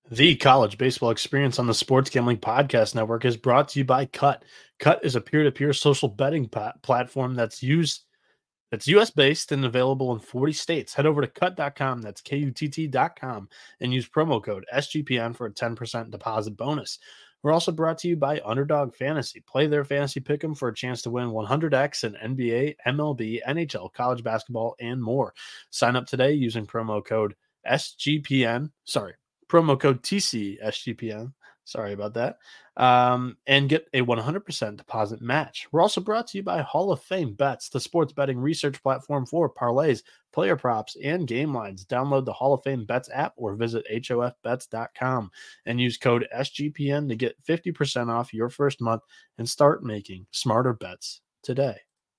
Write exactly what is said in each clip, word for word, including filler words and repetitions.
The College Baseball Experience on the Sports Gambling Podcast Network is brought to you by Cut. Cut is a peer-to-peer social betting pa- platform that's used that's U S based and available in forty states. Head over to cut dot com, that's K U T T dot com, and use promo code S G P N for a ten percent deposit bonus. We're also brought to you by Underdog Fantasy. Play their fantasy pick'em for a chance to win one hundred x in N B A, M L B, N H L, college basketball, and more. Sign up today using promo code S G P N. Sorry, promo code T C S G P N. Sorry about that. Um, and get a one hundred percent deposit match. We're also brought to you by Hall of Fame Bets, the sports betting research platform for parlays, player props, and game lines. Download the Hall of Fame Bets app or visit H O F bets dot com and use code S G P N to get fifty percent off your first month and start making smarter bets today.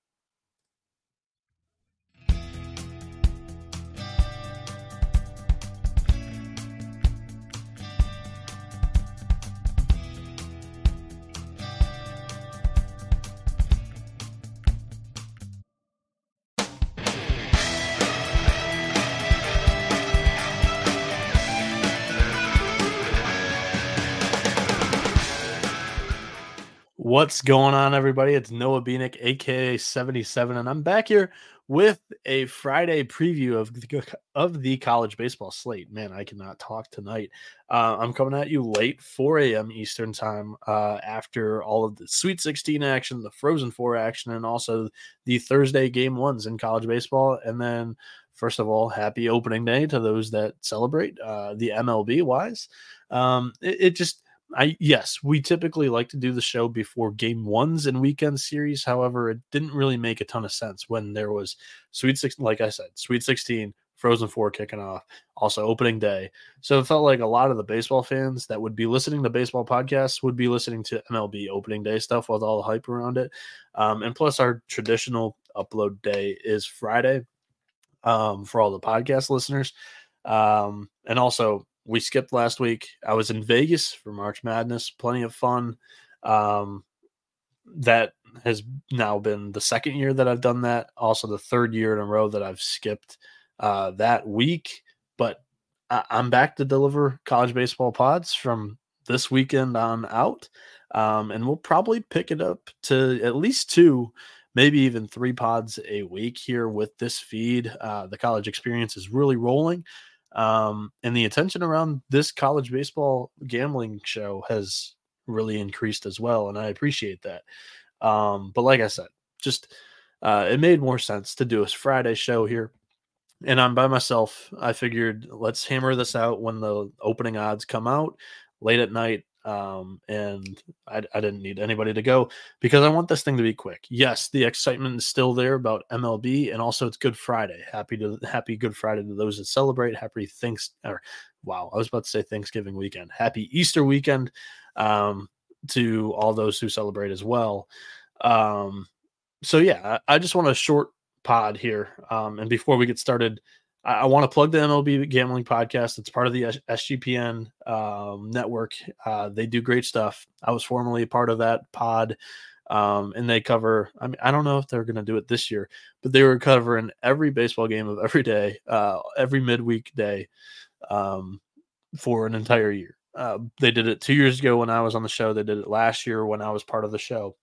What's going on, everybody? It's Noah Beanick, aka seventy-seven, and I'm back here with a Friday preview of the, of the college baseball slate. Man, I cannot talk tonight. Uh, I'm coming at you late, four a.m. Eastern time, uh, after all of the Sweet sixteen action, the Frozen Four action, and also the Thursday game ones in college baseball. And then, first of all, happy opening day to those that celebrate uh, the M L B wise. Um, it, it just I yes, we typically like to do the show before game ones and weekend series. However, it didn't really make a ton of sense when there was Sweet sixteen, like I said, Sweet sixteen, Frozen Four kicking off, also opening day. So it felt like a lot of the baseball fans that would be listening to baseball podcasts would be listening to M L B opening day stuff with all the hype around it. Um, and plus, our traditional upload day is Friday, um, for all the podcast listeners. Um, and also, we skipped last week. I was in Vegas for March Madness, plenty of fun. Um, that has now been the second year that I've done that. Also, the third year in a row that I've skipped uh, that week. But I- I'm back to deliver college baseball pods from this weekend on out. Um, and we'll probably pick it up to at least two, maybe even three pods a week here with this feed. Uh, the college experience is really rolling. Um, and the attention around this college baseball gambling show has really increased as well. And I appreciate that. Um, but like I said, just uh, it made more sense to do a Friday show here. And I'm by myself. I figured let's hammer this out when the opening odds come out late at night. Um, and I, I didn't need anybody to go because I want this thing to be quick. Yes, the excitement is still there about M L B, and also it's Good Friday. Happy to happy Good Friday to those that celebrate. Happy thanks or wow, I was about to say Thanksgiving weekend. Happy Easter weekend um, to all those who celebrate as well. Um, so yeah, I, I just want a short pod here. Um, and before we get started, I, I want to plug the M L B Gambling Podcast. It's part of the S G P N um, network. Uh, they do great stuff. I was formerly a part of that pod, um, and they cover. I mean, I don't know if they're going to do it this year, but they were covering every baseball game of every day, uh, every midweek day, um, for an entire year. Uh, they did it two years ago when I was on the show. They did it last year when I was part of the show.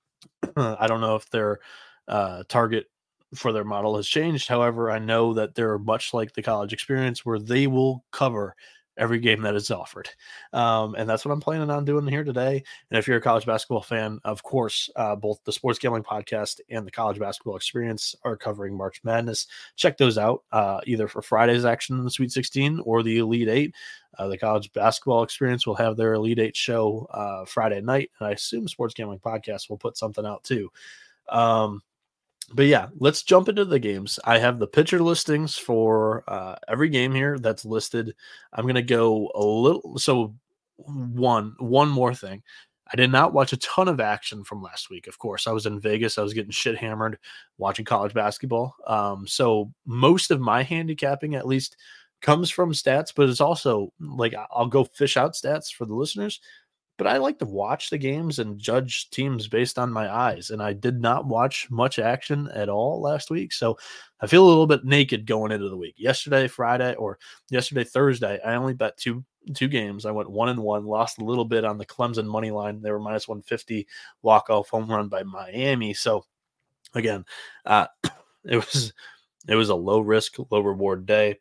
I don't know if their uh, target for their model has changed. However, I know that they're much like the college experience where they will cover every game that is offered. Um, and that's what I'm planning on doing here today. And if you're a college basketball fan, of course, uh, both the Sports Gambling Podcast and the College Basketball Experience are covering March Madness. Check those out uh, either for Friday's action in the Sweet sixteen or the Elite Eight. Uh, the College Basketball Experience will have their Elite Eight show uh, Friday night. And I assume Sports Gambling Podcast will put something out too. Um, But yeah, let's jump into the games. I have the pitcher listings for uh, every game here that's listed. I'm going to go a little. So one, one more thing. I did not watch a ton of action from last week. Of course, I was in Vegas. I was getting shit hammered watching college basketball. Um, so most of my handicapping, at least, comes from stats, but it's also like I'll go fish out stats for the listeners. but I like to watch the games and judge teams based on my eyes. And I did not watch much action at all last week. So I feel a little bit naked going into the week. Yesterday, Friday, or yesterday, Thursday, I only bet two two games. I went one and one, lost a little bit on the Clemson money line. They were minus one fifty, walk-off home run by Miami. So again, uh, it was it was a low risk, low reward day.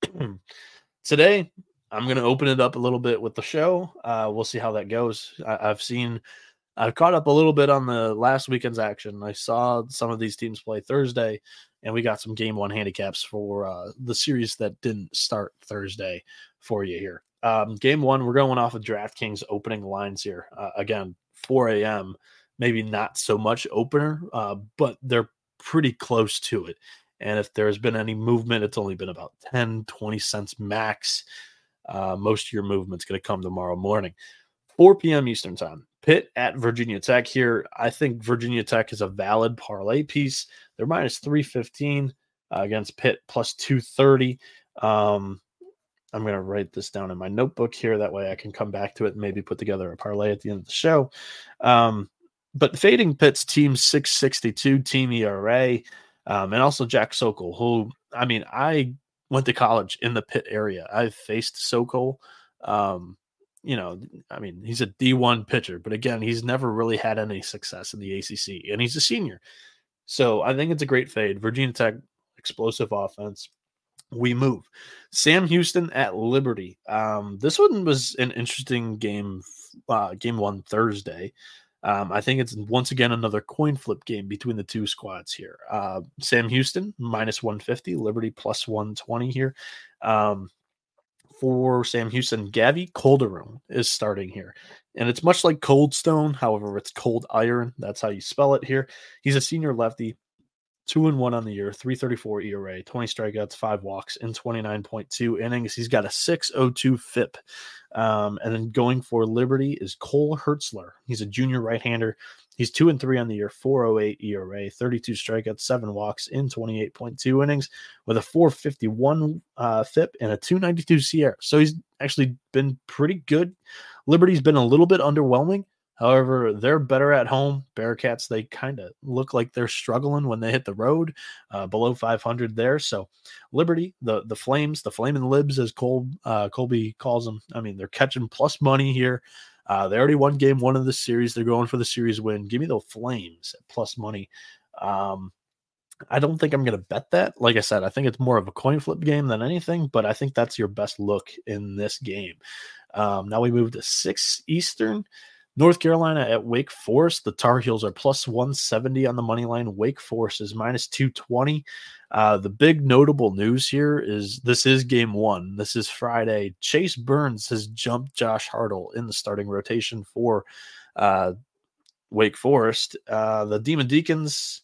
Today, I'm going to open it up a little bit with the show. Uh, we'll see how that goes. I, I've seen, I've caught up a little bit on the last weekend's action. I saw some of these teams play Thursday, and we got some game one handicaps for uh, the series that didn't start Thursday for you here. Um, game one, we're going off of DraftKings opening lines here. Uh, again, four a.m., maybe not so much opener, uh, but they're pretty close to it. And if there's been any movement, it's only been about ten, twenty cents max. Uh, most of your movement's going to come tomorrow morning. four p.m. Eastern time. Pitt at Virginia Tech here. I think Virginia Tech is a valid parlay piece. They're minus three fifteen uh, against Pitt plus two thirty. Um, I'm going to write this down in my notebook here. That way I can come back to it and maybe put together a parlay at the end of the show. Um, but fading Pitt's team six sixty-two team E R A. Um, and also Jack Sokol, who, I mean, I went to college in the Pitt area. I've faced Sokol. Um, you know, I mean, he's a D one pitcher, but again, he's never really had any success in the A C C, and he's a senior. So I think it's a great fade. Virginia Tech, explosive offense. We move. Sam Houston at Liberty. Um, this one was an interesting game, uh, game one Thursday. Um, I think it's once again another coin flip game between the two squads here. Uh, Sam Houston, minus one fifty, Liberty plus one twenty here. Um, for Sam Houston, Gavi Calderon is starting here. And it's much like Cold Stone, however, it's cold iron. That's how you spell it here. He's a senior lefty. Two and one on the year, three thirty-four E R A, twenty strikeouts, five walks in twenty-nine point two innings. He's got a six oh two F I P. Um, and then going for Liberty is Cole Hertzler. He's a junior right-hander. He's two and three on the year, four oh eight E R A, thirty-two strikeouts, seven walks in twenty-eight point two innings with a four fifty-one uh, F I P and a two ninety-two C R. So he's actually been pretty good. Liberty's been a little bit underwhelming. However, they're better at home. Bearcats, they kind of look like they're struggling when they hit the road, uh, below five hundred there. So Liberty, the the Flames, the Flaming Libs, as Cole, uh, Colby calls them, I mean, they're catching plus money here. Uh, they already won game one of the series. They're going for the series win. Give me the Flames at plus money. Um, I don't think I'm going to bet that. Like I said, I think it's more of a coin flip game than anything, but I think that's your best look in this game. Um, now we move to six Eastern. North Carolina at Wake Forest. The Tar Heels are plus one seventy on the money line. Wake Forest is minus two twenty. Uh, the big notable news here is this is game one. This is Friday. Chase Burns has jumped Josh Hartle in the starting rotation for uh, Wake Forest. Uh, the Demon Deacons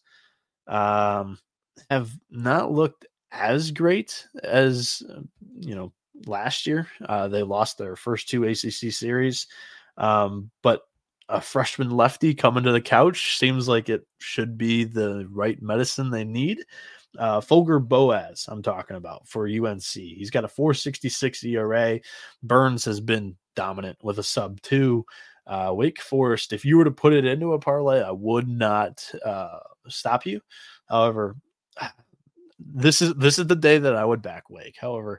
um, have not looked as great as, you know, last year. Uh, they lost their first two A C C series. Um, but a freshman lefty coming to the couch seems like it should be the right medicine they need. Uh, Folger Boaz, I'm talking about for U N C. He's got a four sixty-six E R A. Burns has been dominant with a sub two. Uh, Wake Forest, if you were to put it into a parlay, I would not uh, stop you. However, this is this is the day that I would back Wake. However,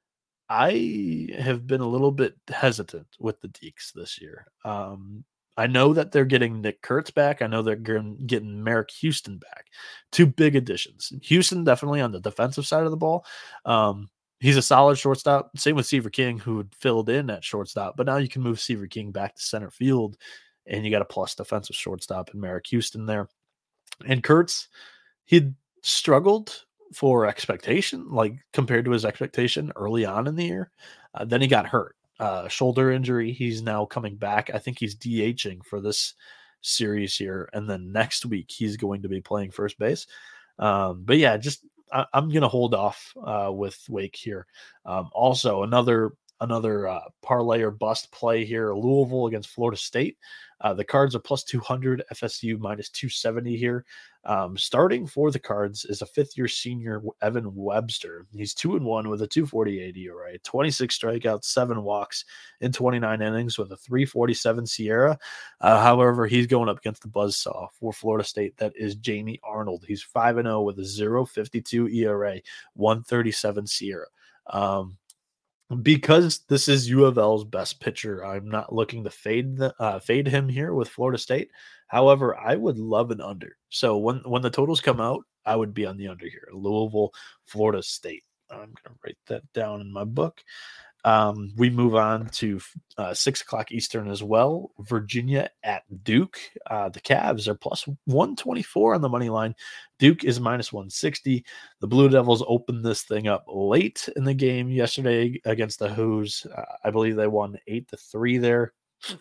I have been a little bit hesitant with the Deeks this year. Um, I know that they're getting Nick Kurtz back. I know they're getting Merrick Houston back. Two big additions. Houston definitely on the defensive side of the ball. Um, he's a solid shortstop. Same with Seaver King, who had filled in at shortstop. But now you can move Seaver King back to center field, and you got a plus defensive shortstop in Merrick Houston there. And Kurtz, he'd struggled for expectation, like compared to his expectation early on in the year. Uh, then he got hurt, uh, shoulder injury. He's now coming back. I think he's DHing for this series here. And then next week he's going to be playing first base. Um, but yeah, just, I, I'm going to hold off uh, with Wake here. Um, also another, another uh, parlay or bust play here, Louisville against Florida State. Uh, the Cards are plus two hundred, F S U minus two seventy here. Um, starting for the Cards is a fifth-year senior Evan Webster. He's two and one with a two forty-eight E R A, twenty-six strikeouts, seven walks in twenty-nine innings with a three forty-seven Sierra. Uh, however, he's going up against the buzzsaw for Florida State. That is Jamie Arnold. He's five and oh with a zero fifty-two E R A, one thirty-seven Sierra. Um, because this is U of L's best pitcher, I'm not looking to fade the, uh, fade him here with Florida State. However, I would love an under. So when when the totals come out, I would be on the under here. Louisville, Florida State. I'm going to write that down in my book. Um, we move on to uh, six o'clock Eastern as well. Virginia at Duke. Uh, the Cavs are plus one twenty-four on the money line. Duke is minus one sixty. The Blue Devils opened this thing up late in the game yesterday against the Hoos. Uh, I believe they won eight to three there.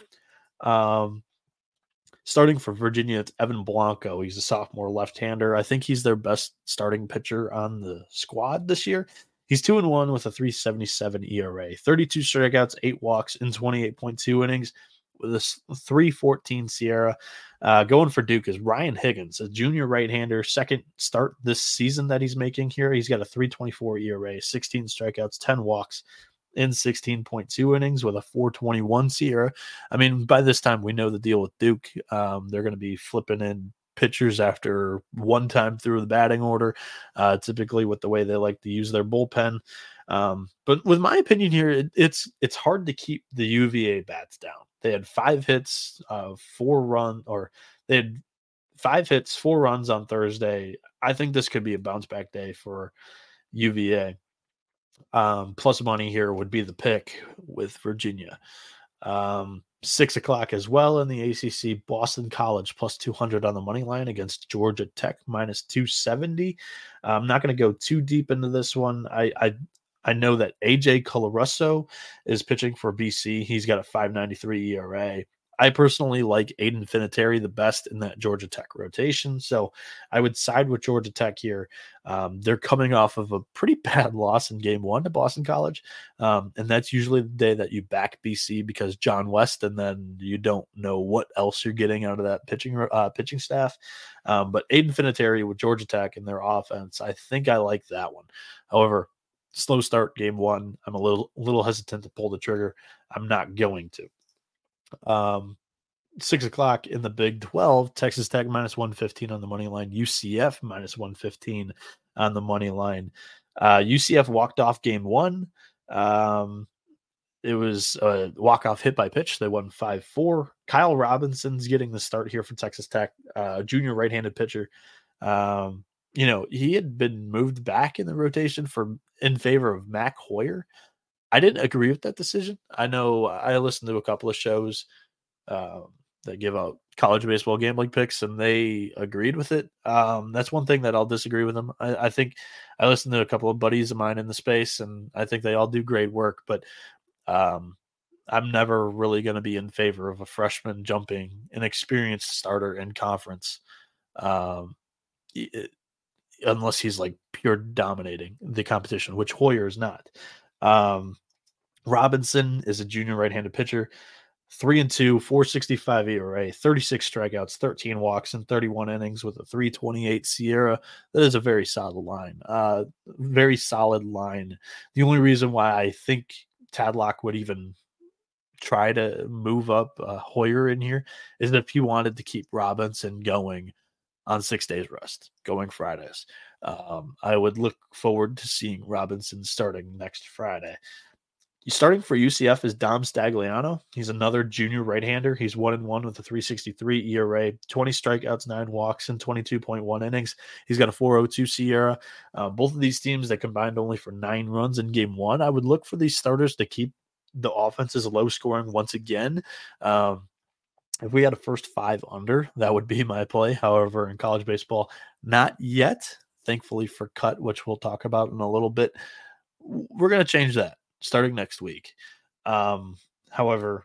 Um, starting for Virginia, it's Evan Blanco. He's a sophomore left-hander. I think he's their best starting pitcher on the squad this year. He's two and one with a three seventy-seven E R A, thirty-two strikeouts, eight walks in twenty-eight point two innings with a three fourteen Sierra. Uh, going for Duke is Ryan Higgins, a junior right-hander, second start this season that he's making here. He's got a three twenty-four E R A, sixteen strikeouts, ten walks in sixteen point two innings with a four twenty-one Sierra. I mean, by this time we know the deal with Duke. Um, they're going to be flipping in pitchers after one time through the batting order, uh, typically with the way they like to use their bullpen. Um, but with my opinion here, it, it's it's hard to keep the U V A bats down. They had five hits, uh, four run, or they had five hits, four runs on Thursday. I think this could be a bounce back day for U V A. Um, plus money here would be the pick with Virginia. Um, Six o'clock as well in the A C C. Boston College plus two hundred on the money line against Georgia Tech minus two seventy. I'm not going to go too deep into this one. I, I I know that A J Colarusso is pitching for B C. He's got a five ninety-three E R A. I personally like Aiden Finateri the best in that Georgia Tech rotation, so I would side with Georgia Tech here. Um, they're coming off of a pretty bad loss in game one to Boston College, um, and that's usually the day that you back B C because John West, and then you don't know what else you're getting out of that pitching uh, pitching staff. Um, but Aiden Finateri with Georgia Tech and their offense, I think I like that one. However, slow start game one. I'm a little little hesitant to pull the trigger. I'm not going to. Um, six o'clock in the Big twelve, Texas Tech minus one fifteen on the money line, U C F minus one fifteen on the money line. Uh, U C F walked off game one. Um, it was a walk-off hit by pitch. They won five four. Kyle Robinson's getting the start here for Texas Tech, uh, junior right-handed pitcher. Um, you know, he had been moved back in the rotation for in favor of Mac Hoyer. I didn't agree with that decision. I know I listened to a couple of shows um, that give out college baseball gambling picks, and they agreed with it. Um, that's one thing that I'll disagree with them. I, I think I listened to a couple of buddies of mine in the space, and I think they all do great work, but um, I'm never really going to be in favor of a freshman jumping an experienced starter in conference um, it, unless he's like pure dominating the competition, which Hoyer is not. Um, Robinson is a junior right-handed pitcher, three and two, four sixty-five E R A, thirty-six strikeouts, thirteen walks in thirty-one innings with a three twenty-eight Sierra. That is a very solid line. Uh, very solid line. The only reason why I think Tadlock would even try to move up uh, Hoyer in here is if he wanted to keep Robinson going on six days rest, going Fridays. Um, I would look forward to seeing Robinson starting next Friday. Starting for U C F is Dom Stagliano. He's another junior right-hander. He's one and one with a three sixty-three E R A, twenty strikeouts, nine walks in twenty-two point one innings. He's got a four oh two Sierra. Uh, both of these teams that combined only for nine runs in game one. I would look for these starters to keep the offenses low scoring once again. Um, if we had a first five under, that would be my play. However, in college baseball, not yet. Thankfully for Cut, which we'll talk about in a little bit, we're going to change that starting next week. Um, however,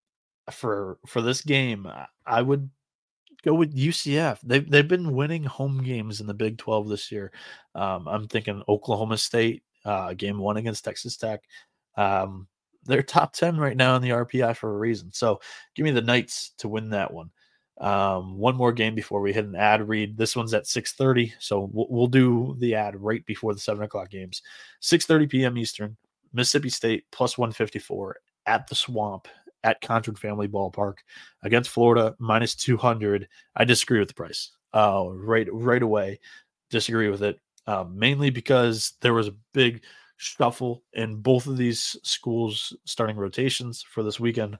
for for this game, I would go with U C F. They've, they've been winning home games in the Big twelve this year. Um, I'm thinking Oklahoma State, uh, game one against Texas Tech. Um, they're top ten right now in the R P I for a reason. So give me the Knights to win that one. Um, one more game before we hit an ad read. This one's at six thirty, so we'll, we'll do the ad right before the seven o'clock games. six thirty p.m. Eastern, Mississippi State plus one fifty-four at the Swamp at Contrin Family Ballpark against Florida minus two hundred. I disagree with the price. Uh, right, right away, disagree with it. Uh, mainly because there was a big shuffle in both of these schools starting rotations for this weekend.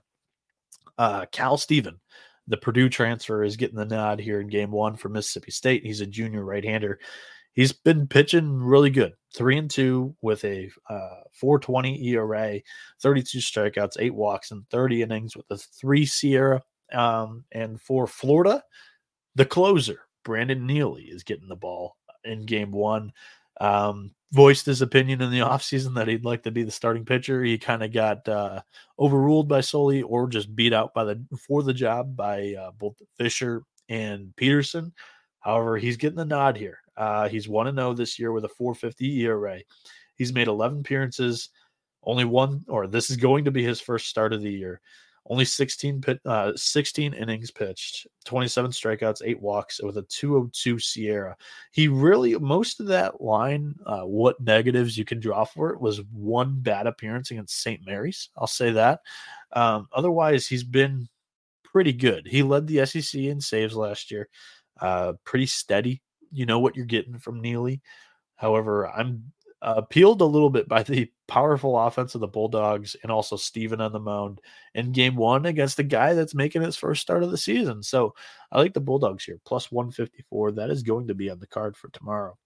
Uh, Cal Steven, the Purdue transfer, is getting the nod here in game one for Mississippi State. He's a junior right-hander. He's been pitching really good. Three and two with a uh, four twenty E R A, thirty-two strikeouts, eight walks, and thirty innings with a three Sierra. Um, and for Florida, the closer, Brandon Neely, is getting the ball in game one. Um, voiced his opinion in the offseason that he'd like to be the starting pitcher. He kind of got uh, overruled by Sully or just beat out by the for the job by uh, both Fisher and Peterson. However, he's getting the nod here. Uh, he's one and oh this year with a four fifty E R A. He's made eleven appearances, only one, or this is going to be his first start of the year. Only sixteen, pit, uh, sixteen innings pitched, twenty-seven strikeouts, eight walks with a two oh two Sierra. He really, most of that line, uh, what negatives you can draw for it was one bad appearance against Saint Mary's. I'll say that. Um, otherwise, he's been pretty good. He led the S E C in saves last year. Uh, pretty steady. You know what you're getting from Neely. However, I'm uh, appealed a little bit by the powerful offense of the Bulldogs and also Steven on the mound in game one against a guy that's making his first start of the season. So I like the Bulldogs here, plus one fifty-four. That is going to be on the card for tomorrow.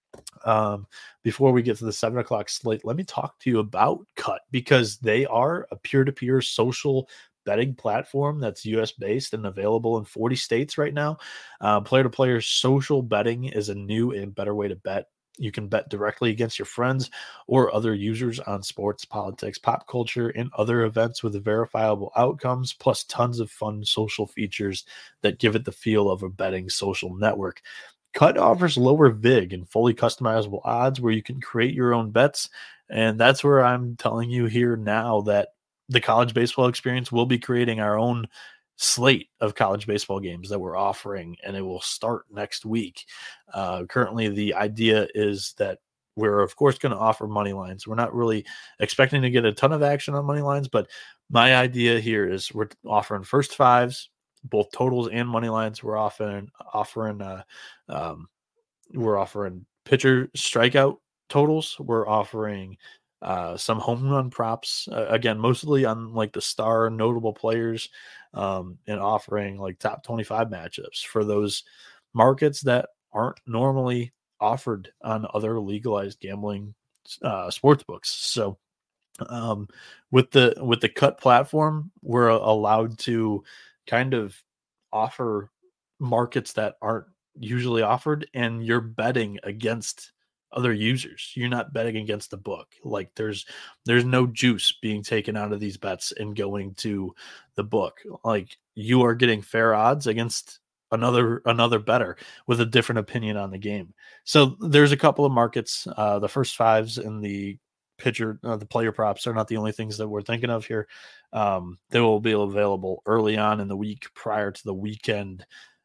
Um, before we get to the seven o'clock slate, let me talk to you about Cut, because they are a peer-to-peer social betting platform that's U S based and available in forty states right now. Uh, player-to-player social betting is a new and better way to bet. You can bet directly against your friends or other users on sports, politics, pop culture, and other events with verifiable outcomes, plus tons of fun social features that give it the feel of a betting social network. Cut offers lower vig and fully customizable odds where you can create your own bets. And that's where I'm telling you here now that the college baseball experience will be creating our own slate of college baseball games that we're offering, and it will start next week. Uh, currently, the idea is that we're, of course, going to offer money lines. We're not really expecting to get a ton of action on money lines, but my idea here is we're offering first fives, both totals and money lines. We're offering offering uh, um, we're offering pitcher strikeout totals. We're offering uh, some home run props, uh, again, mostly on like the star notable players, um, and offering like top twenty-five matchups for those markets that aren't normally offered on other legalized gambling uh, sports books. So um, with the with the Cut platform, we're allowed to kind of offer markets that aren't usually offered, and you're betting against other users. You're not betting against the book. Like there's there's no juice being taken out of these bets and going to the book. Like you are getting fair odds against another another better with a different opinion on the game. So there's a couple of markets. Uh, the first fives and the pitcher, uh, the player props are not the only things that we're thinking of here. Um, they will be available early on in the week prior to the weekend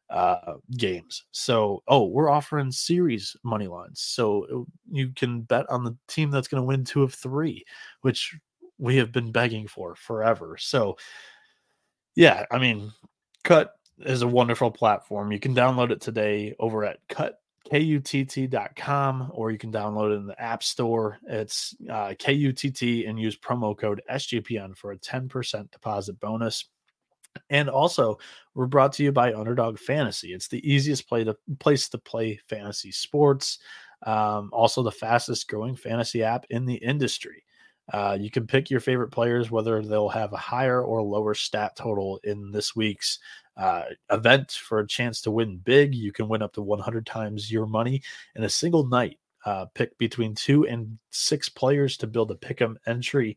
uh games. So oh, we're offering series money lines, so you can bet on the team that's going to win two of three, which we have been begging for forever. So yeah, I mean, Cut is a wonderful platform. You can download it today over at cut K U T T dot com, or you can download it in the App Store. It's uh, K U T T and use promo code S G P N for a ten percent deposit bonus. And also, we're brought to you by Underdog Fantasy. It's the easiest play to, place to play fantasy sports. Um, also, the fastest growing fantasy app in the industry. Uh, you can pick your favorite players, whether they'll have a higher or lower stat total in this week's uh, event for a chance to win big. You can win up to one hundred times your money in a single night. Uh, pick between two and six players to build a pick'em entry.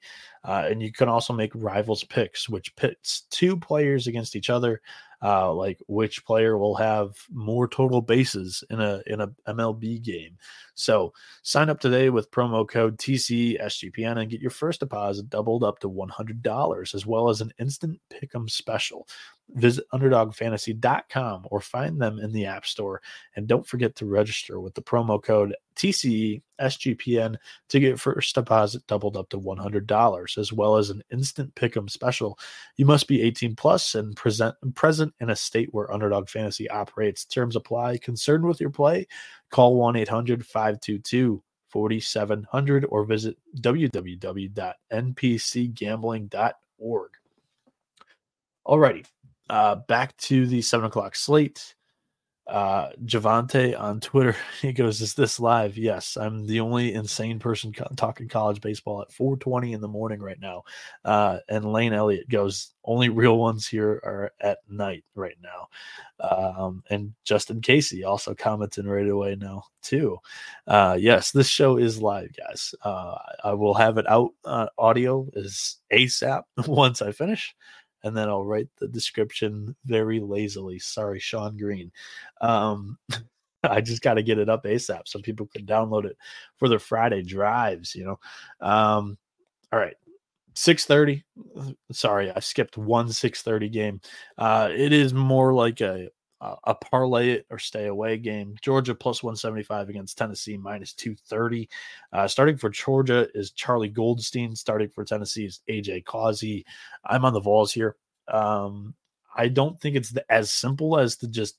Uh, and you can also make rivals picks, which pits two players against each other, uh, like which player will have more total bases in a in a M L B game. So sign up today with promo code T C S G P N and get your first deposit doubled up to one hundred dollars, as well as an instant pick'em special. Visit underdog fantasy dot com or find them in the App Store. And don't forget to register with the promo code T C E S G P N to get first deposit doubled up to one hundred dollars, as well as an instant pick'em special. You must be eighteen plus and present present in a state where Underdog Fantasy operates. Terms apply. Concerned with your play? Call one eight hundred five two two four seven zero zero or visit w w w dot n p c gambling dot org. Alrighty, uh, back to the seven o'clock slate. Uh, Javante on Twitter, he goes, "Is this live?" Yes, I'm the only insane person co- talking college baseball at four twenty in the morning right now. Uh, and Lane Elliott goes, "Only real ones here are at night right now." Um, and Justin Casey also commenting right away now too. Uh, yes, this show is live, guys. Uh, I will have it out. Uh, audio is ASAP once I finish. And then I'll write the description very lazily. Sorry, Sean Green. Um, I just got to get it up ASAP so people can download it for their Friday drives, you know. Um, all right. six thirty. Sorry, I skipped one six thirty game. Uh, it is more like a a parlay it or stay away game. Georgia plus one seventy-five against Tennessee minus two thirty. Uh, starting for Georgia is Charlie Goldstein. Starting for Tennessee is A J Causey. I'm on the Vols here. Um, I don't think it's the, as simple as to just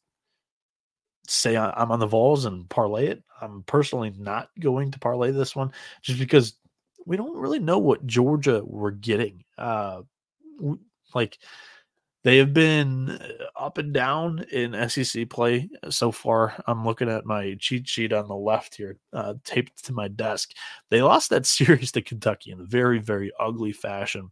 say I'm on the Vols and parlay it. I'm personally not going to parlay this one just because we don't really know what Georgia we're getting. Uh, like they have been up and down in S E C play so far. I'm looking at my cheat sheet on the left here, uh, taped to my desk. They lost that series to Kentucky in a very, very ugly fashion.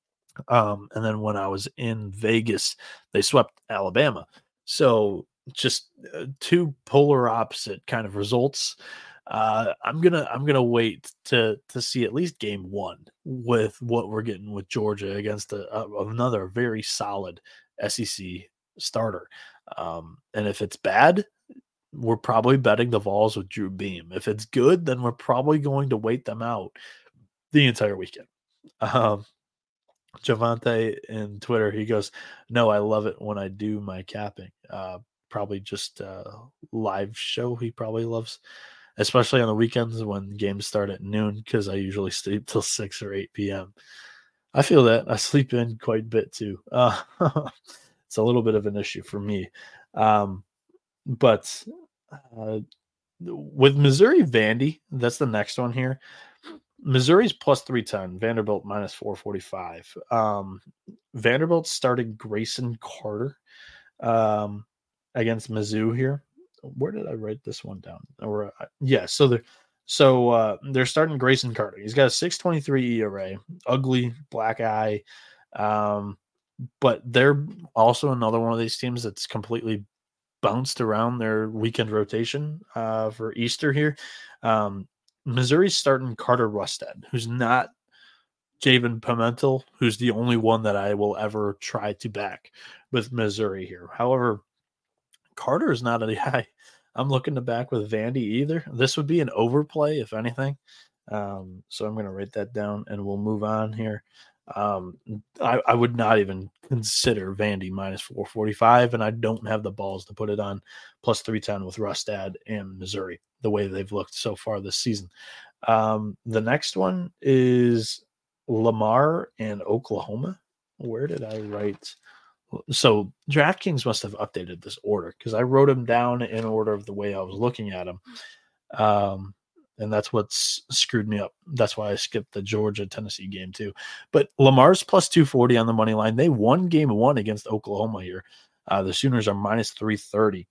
Um, and then when I was in Vegas, they swept Alabama. So just uh, two polar opposite kind of results. Uh, I'm gonna I'm gonna wait to to see at least game one with what we're getting with Georgia against a, a, another very solid S E C starter. Um, and if it's bad, we're probably betting the Vols with Drew Beam. If it's good, then we're probably going to wait them out the entire weekend. Um, Javante in Twitter, he goes, "No, I love it when I do my capping." Uh, probably just a live show he probably loves, especially on the weekends when games start at noon because I usually sleep till six or eight p.m. I feel that. I sleep in quite a bit too. Uh, it's a little bit of an issue for me. Um, but uh, with Missouri Vandy, that's the next one here. Missouri's plus three ten, Vanderbilt minus four forty-five. Um, Vanderbilt started Grayson Carter um, against Mizzou here. Where did I write this one down? Or uh, yeah, so they're so uh, they're starting Grayson Carter. He's got a six twenty-three E R A, ugly black eye, um, but they're also another one of these teams that's completely bounced around their weekend rotation uh, for Easter here. Um, Missouri's starting Carter Rustad, who's not Javen Pimentel, who's the only one that I will ever try to back with Missouri here. However, Carter is not a guy I'm looking to back with Vandy either. This would be an overplay, if anything. Um, so I'm going to write that down and we'll move on here. Um, I, I would not even consider Vandy minus four forty-five, and I don't have the balls to put it on plus three ten with Rustad and Missouri the way they've looked so far this season. Um, the next one is Lamar and Oklahoma. Where did I write? So DraftKings must have updated this order because I wrote them down in order of the way I was looking at them. Um, and that's what's screwed me up. That's why I skipped the Georgia Tennessee game too. But Lamar's plus two forty on the money line. They won game one against Oklahoma here. Uh, the Sooners are minus three thirty.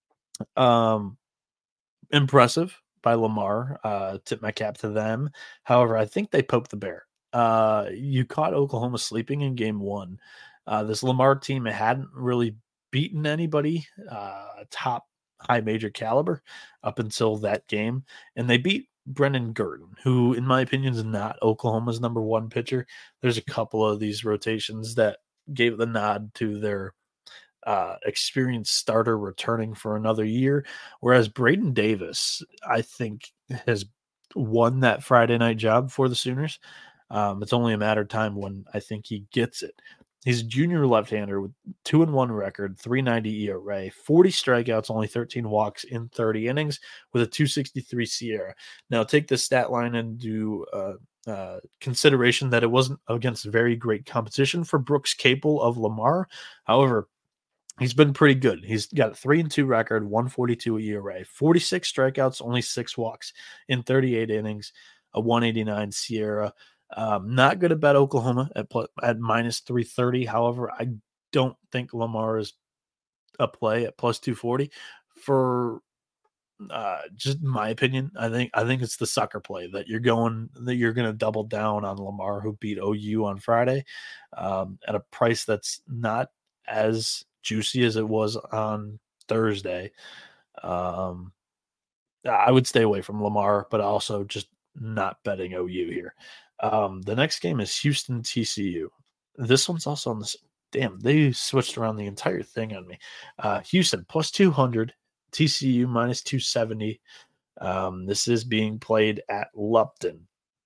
Um, impressive by Lamar. Uh, tip my cap to them. However, I think they poked the bear. Uh, you caught Oklahoma sleeping in game one. Uh, this Lamar team hadn't really beaten anybody uh, top high major caliber up until that game, and they beat Brendan Gurton, who, in my opinion, is not Oklahoma's number one pitcher. There's a couple of these rotations that gave the nod to their uh, experienced starter returning for another year, whereas Braden Davis, I think, has won that Friday night job for the Sooners. Um, it's only a matter of time when I think he gets it. He's a junior left-hander with two and one record, three ninety E R A, forty strikeouts, only thirteen walks in thirty innings, with a two sixty-three Sierra. Now, take this stat line into uh, uh, consideration that it wasn't against very great competition for Brooks Capel of Lamar. However, he's been pretty good. He's got a three and two record, one forty-two E R A, forty-six strikeouts, only six walks in thirty-eight innings, a one eighty-nine Sierra. Um, not good about Oklahoma at plus, at minus three thirty. However, I don't think Lamar is a play at plus two forty for uh, just my opinion. I think I think it's the sucker play that you're going that you're going to double down on Lamar, who beat O U on Friday, um, at a price that's not as juicy as it was on Thursday. Um, I would stay away from Lamar, but also just not betting O U here. Um, the next game is Houston T C U. This one's also on this. Damn, they switched around the entire thing on me. Uh, Houston plus two hundred, T C U minus two seventy. Um, this is being played at Lupton.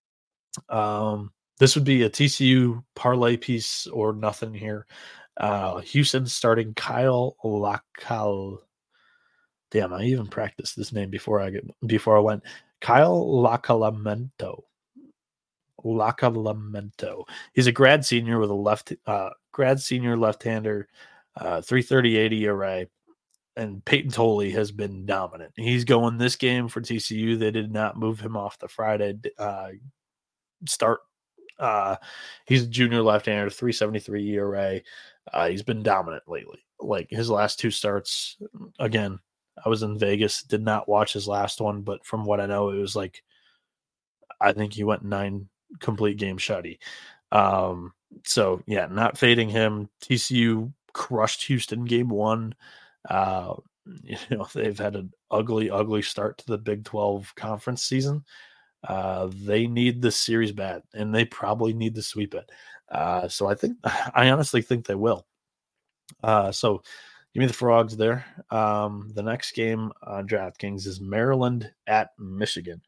Um, this would be a T C U parlay piece or nothing here. Uh, Houston starting Kyle Lacal. Damn, I even practiced this name before I get before I went. Kyle Lacalamento. Lacalamento. He's a grad senior with a left uh, grad senior left-hander, uh, three thirty-eight E R A, and Peyton Tolley has been dominant. He's going this game for T C U. They did not move him off the Friday uh, start. Uh, he's a junior left-hander, three seventy-three E R A. Uh, he's been dominant lately. Like his last two starts, again, I was in Vegas, did not watch his last one, but from what I know, it was like, I think he went nine complete game shutty. Um, so yeah, not fading him. T C U crushed Houston game one. Uh, you know, they've had an ugly, ugly start to the Big twelve conference season. Uh, they need this series bad, and they probably need to sweep it. Uh, so I think, I honestly think they will. Uh, so give me the Frogs there. Um, the next game on DraftKings is Maryland at Michigan.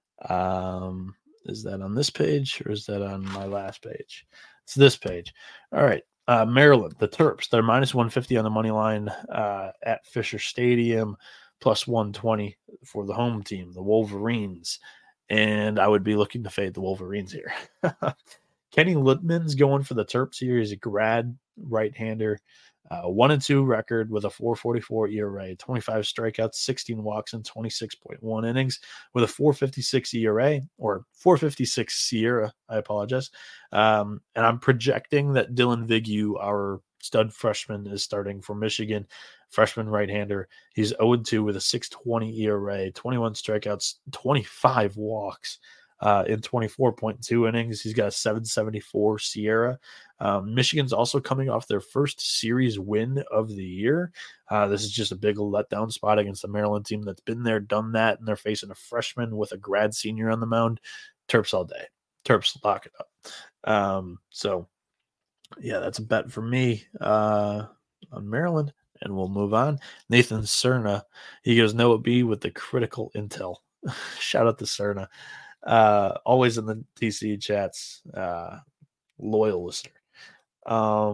Um, is that on this page or is that on my last page? It's this page. All right. Uh, Maryland, the Terps, they're minus one fifty on the money line uh, at Fisher Stadium, plus one twenty for the home team, the Wolverines. And I would be looking to fade the Wolverines here. Kenny Littman's going for the Terps here. He's a grad right-hander. Uh, one and two record with a four forty-four E R A, twenty-five strikeouts, sixteen walks, and twenty-six point one innings with a four fifty-six E R A or four fifty-six Sierra. I apologize. Um, and I'm projecting that Dylan Vigue, our stud freshman, is starting for Michigan, freshman right-hander. He's oh and two with a six twenty E R A, twenty-one strikeouts, twenty-five walks. Uh, in twenty-four point two innings. He's got a seven seventy-four Sierra. Um, Michigan's also coming off their first series win of the year. Uh, this is just a big letdown spot against the Maryland team that's been there, done that, and they're facing a freshman with a grad senior on the mound. Terps all day. Terps lock it up. Um, so, yeah, that's a bet for me uh, on Maryland, and we'll move on. Nathan Cerna, he goes Noah B with the critical intel. Shout out to Cerna. Uh, always in the T C chats, uh, loyal listener. Um,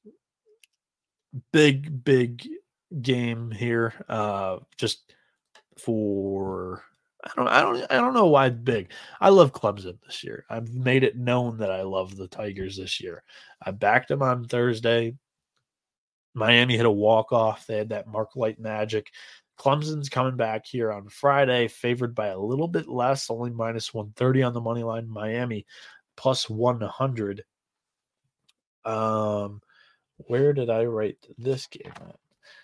big, big game here. Uh, just for I don't, I don't, I don't know why it's big. I love Clemson this year. I've made it known that I love the Tigers this year. I backed them on Thursday. Miami hit a walk off. They had that Mark Light magic. Clemson's coming back here on Friday, favored by a little bit less, only minus one thirty on the money line. Miami plus one hundred. Um, where did I write this game at?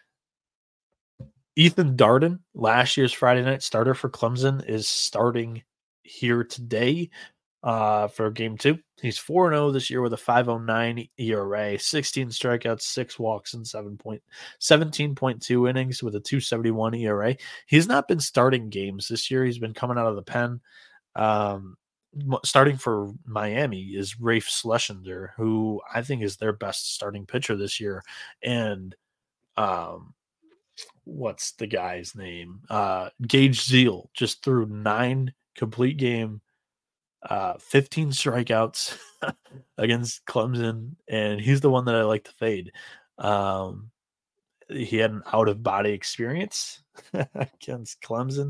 Ethan Darden, last year's Friday night starter for Clemson, is starting here today uh, for game two. He's four and oh this year with a five oh nine E R A, sixteen strikeouts, six walks, and seven point, seventeen point two innings with a two seventy-one E R A. He's not been starting games this year. He's been coming out of the pen. Um, starting for Miami is Rafe Schlesinger, who I think is their best starting pitcher this year. And um, what's the guy's name? Uh, Gage Zeal just threw nine complete game, uh, fifteen strikeouts against Clemson, and he's the one that I like to fade. Um, he had an out of body experience against Clemson,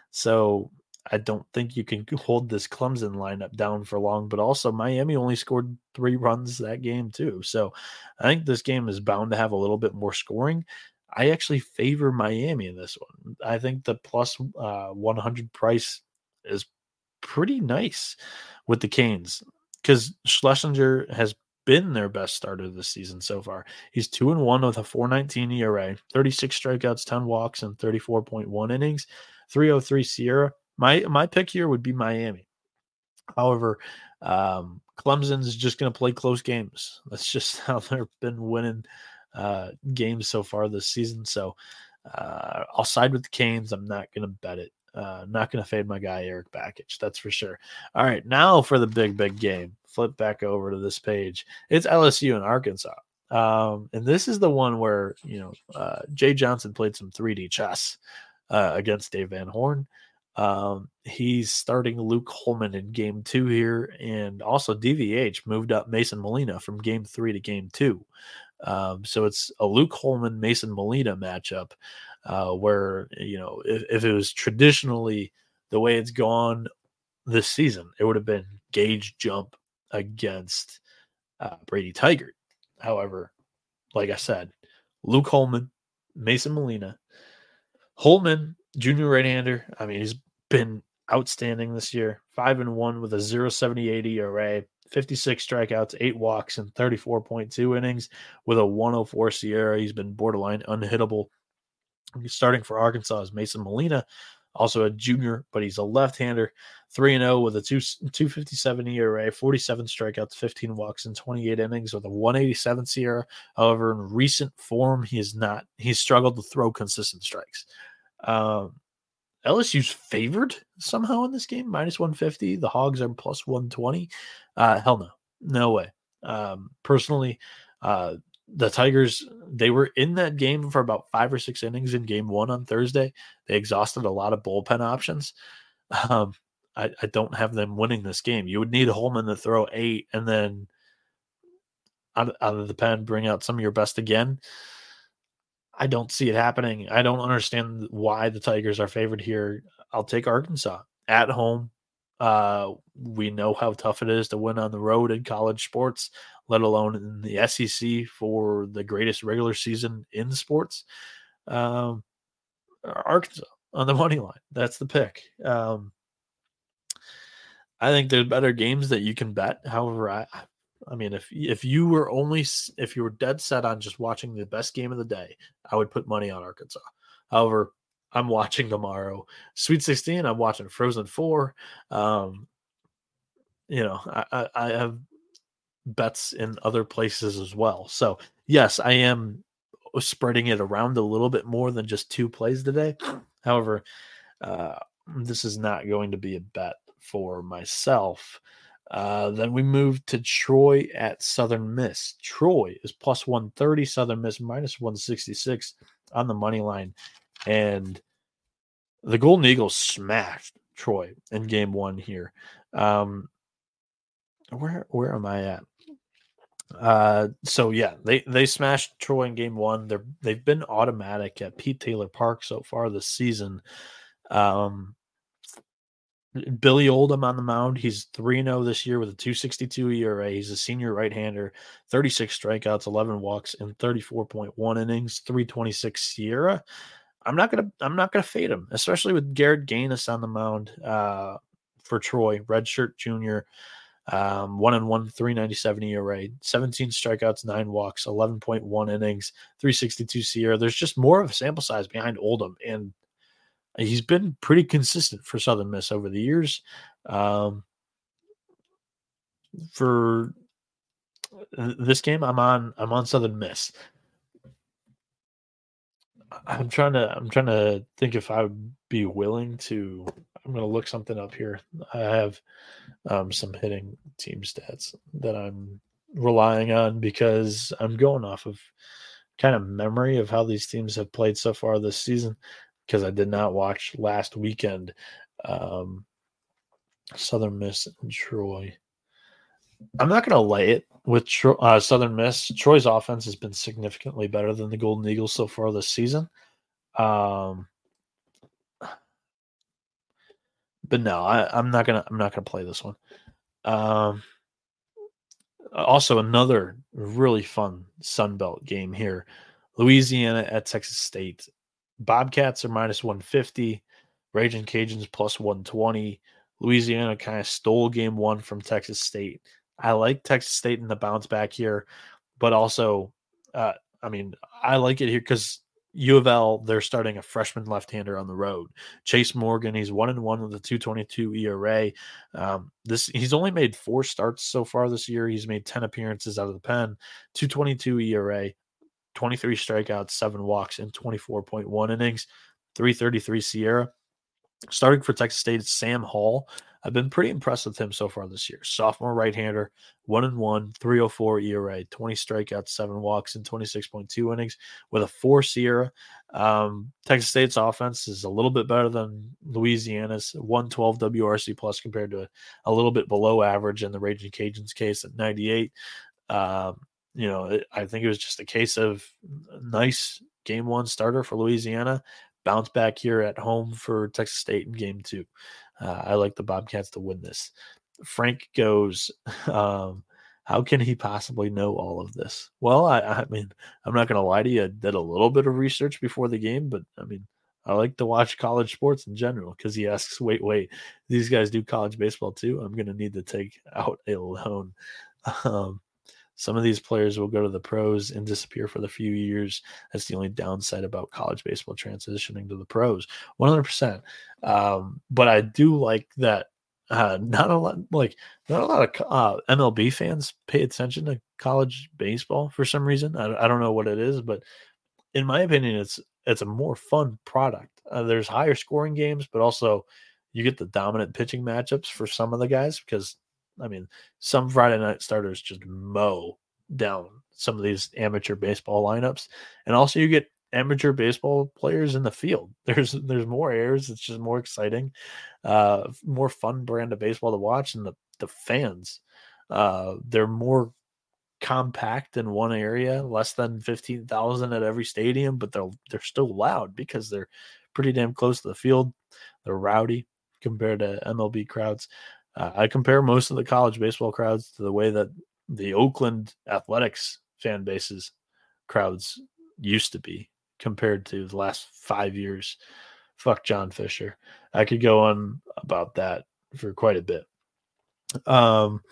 so I don't think you can hold this Clemson lineup down for long. But also, Miami only scored three runs that game too, so I think this game is bound to have a little bit more scoring. I actually favor Miami in this one. I think the plus uh, one hundred price is pretty nice with the Canes because Schlesinger has been their best starter this season so far. He's two and one with a four nineteen E R A, thirty-six strikeouts, ten walks, and thirty-four point one innings, three oh three Sierra. My my pick here would be Miami. However, um, Clemson's just going to play close games. That's just how they've been winning uh, games so far this season. So uh, I'll side with the Canes. I'm not going to bet it. Uh, not going to fade my guy, Eric Bakich. That's for sure. All right. Now for the big, big game. Flip back over to this page. It's L S U and Arkansas. Um, and this is the one where, you know, uh, Jay Johnson played some three D chess uh, against Dave Van Horn. Um, he's starting Luke Holman in game two here. And also D V H moved up Mason Molina from game three to game two. Um, so it's a Luke Holman, Mason Molina matchup uh, where, you know, if, if it was traditionally the way it's gone this season, it would have been Gage Jump against uh, Brady Tigert. However, like I said, Luke Holman, Mason Molina, Holman, junior right-hander. I mean, he's been outstanding this year. Five and one with a zero seventy-eight E R A, fifty-six strikeouts, eight walks, and thirty-four point two innings with a one oh four Sierra. He's been borderline unhittable. He's starting for Arkansas is Mason Molina, also a junior, but he's a left-hander. three and oh with a two fifty-seven E R A, forty-seven strikeouts, fifteen walks, and twenty-eight innings with a one eighty-seven Sierra. However, in recent form, he is not. He's struggled to throw consistent strikes. Um, L S U's favored somehow in this game, minus one fifty. The Hogs are plus one twenty. Uh, hell no. No way. Um, personally, uh, the Tigers, they were in that game for about five or six innings in game one on Thursday. They exhausted a lot of bullpen options. Um, I, I don't have them winning this game. You would need Holman to throw eight and then out, out of the pen, bring out some of your best again. I don't see it happening. I don't understand why the Tigers are favored here. I'll take Arkansas at home. Uh, we know how tough it is to win on the road in college sports, let alone in the S E C for the greatest regular season in sports. Um, Arkansas on the money line. That's the pick. Um, I think there's better games that you can bet. However, I, I mean, if if you were only if you were dead set on just watching the best game of the day, I would put money on Arkansas. However, I'm watching tomorrow Sweet sixteen. I'm watching Frozen Four. Um, you know, I, I have bets in other places as well. So yes, I am spreading it around a little bit more than just two plays today. However, uh, this is not going to be a bet for myself. Uh, then we move to Troy at Southern Miss. Troy is plus one thirty, Southern Miss minus one sixty-six on the money line. And the Golden Eagles smashed Troy in game one here. Um, where where am I at? Uh, so yeah, they they smashed Troy in game one. They're they've been automatic at Pete Taylor Park so far this season. Um, Billy Oldham on the mound. He's three and oh this year with a two sixty-two E R A. He's a senior right-hander, thirty-six strikeouts, eleven walks, and thirty-four point one innings, three twenty-six Sierra. I'm not gonna I'm not gonna fade him, especially with Garrett Gaines on the mound uh, for Troy, redshirt junior. Um, one and one, three ninety-seven E R A, seventeen strikeouts, nine walks, eleven point one innings, three sixty-two Sierra. There's just more of a sample size behind Oldham, and he's been pretty consistent for Southern Miss over the years. Um, for this game, I'm on I'm on Southern Miss. I'm trying to I'm trying to think if I would be willing to. I'm going to look something up here. I have um, some hitting team stats that I'm relying on because I'm going off of kind of memory of how these teams have played so far this season because I did not watch last weekend. Um, Southern Miss and Troy. I'm not going to lay it with Tro- uh, Southern Miss. Troy's offense has been significantly better than the Golden Eagles so far this season. Um, but no, I, I'm not gonna. I'm not gonna play this one. Um, also, another really fun Sun Belt game here: Louisiana at Texas State. Bobcats are minus one fifty. Raging Cajuns plus one twenty. Louisiana kind of stole game one from Texas State. I like Texas State in the bounce back here, but also, uh, I mean, I like it here because U of L, they're starting a freshman left-hander on the road. Chase Morgan, he's one and one with a two twenty-two E R A. Um, this he's only made four starts so far this year. He's made ten appearances out of the pen, two twenty-two E R A, twenty-three strikeouts, seven walks, and twenty-four point one innings, three thirty-three Sierra. Starting for Texas State, it's Sam Hall. I've been pretty impressed with him so far this year. Sophomore right-hander, one and one, three oh four E R A, twenty strikeouts, seven walks, and twenty-six point two innings with a four Sierra. Um, Texas State's offense is a little bit better than Louisiana's, one twelve W R C plus compared to a, a little bit below average in the Raging Cajuns case at ninety-eight. Um, you know, it, I think it was just a case of nice game one starter for Louisiana. Bounce back here at home for Texas State in game two. Uh, I like the Bobcats to win this. Frank goes, um, how can he possibly know all of this? Well, I, I mean, I'm not going to lie to you. I did a little bit of research before the game, but I mean, I like to watch college sports in general because he asks, wait, wait, these guys do college baseball too? I'm going to need to take out a loan. Um, some of these players will go to the pros and disappear for the few years. That's the only downside about college baseball transitioning to the pros. one hundred percent. Um, but I do like that. Uh, not a lot, like not a lot of uh, M L B fans pay attention to college baseball for some reason. I, I don't know what it is, but in my opinion, it's it's a more fun product. Uh, there's higher scoring games, but also you get the dominant pitching matchups for some of the guys because I mean, some Friday night starters just mow down some of these amateur baseball lineups, and also you get amateur baseball players in the field. There's there's more airs. It's just more exciting, uh, more fun brand of baseball to watch, and the the fans, uh, they're more compact in one area, less than fifteen thousand at every stadium, but they're they're still loud because they're pretty damn close to the field. They're rowdy compared to M L B crowds. Uh, I compare most of the college baseball crowds to the way that the Oakland Athletics fan bases crowds used to be compared to the last five years. Fuck John Fisher. I could go on about that for quite a bit. Um,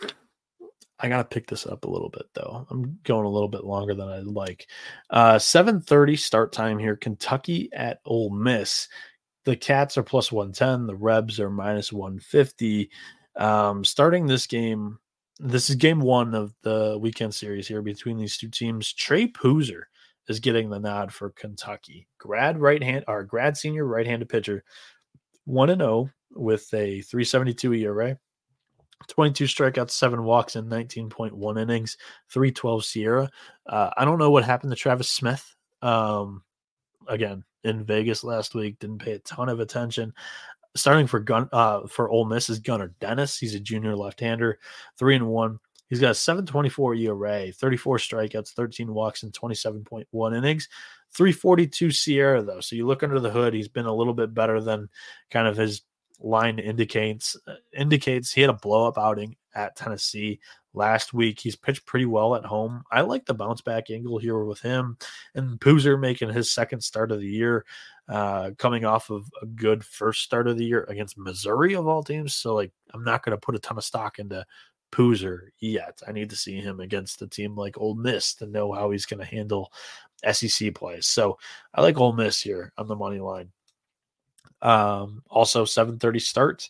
I gotta pick this up a little bit though. I'm going a little bit longer than I'd like. Uh, seven thirty start time here. Kentucky at Ole Miss. The Cats are plus one ten. The Rebs are minus one fifty. Um, starting this game, this is game one of the weekend series here between these two teams. Trey Poozer is getting the nod for Kentucky. Grad right hand or grad senior right-handed pitcher, one and zero with a three seventy-two E R A. twenty-two strikeouts, seven walks, and nineteen point one innings, three twelve Sierra. Uh, I don't know what happened to Travis Smith. Um, again, in Vegas last week, didn't pay a ton of attention. Starting for Gun uh, for Ole Miss is Gunnar Dennis. He's a junior left-hander, three and one. He's got a seven twenty-four E R A, thirty-four strikeouts, thirteen walks, and twenty-seven point one innings. three forty-two Sierra, though. So you look under the hood, he's been a little bit better than kind of his line indicates. Uh, indicates he had a blow-up outing at Tennessee last week. He's pitched pretty well at home. I like the bounce back angle here with him. And Poozer making his second start of the year, uh, coming off of a good first start of the year against Missouri of all teams. So, like, I'm not going to put a ton of stock into Poozer yet. I need to see him against a team like Ole Miss to know how he's going to handle S E C plays. So I like Ole Miss here on the money line. Um, also seven thirty start.